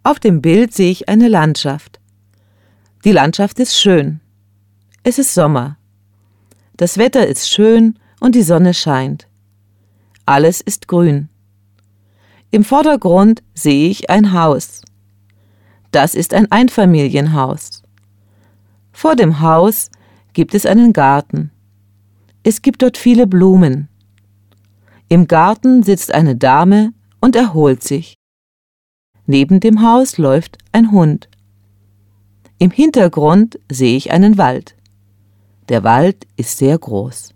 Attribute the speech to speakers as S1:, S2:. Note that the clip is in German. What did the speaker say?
S1: Auf dem Bild sehe ich eine Landschaft. Die Landschaft ist schön. Es ist Sommer. Das Wetter ist schön und die Sonne scheint. Alles ist grün. Im Vordergrund sehe ich ein Haus. Das ist ein Einfamilienhaus. Vor dem Haus gibt es einen Garten. Es gibt dort viele Blumen. Im Garten sitzt eine Dame und erholt sich. Neben dem Haus läuft ein Hund. Im Hintergrund sehe ich einen Wald. Der Wald ist sehr groß.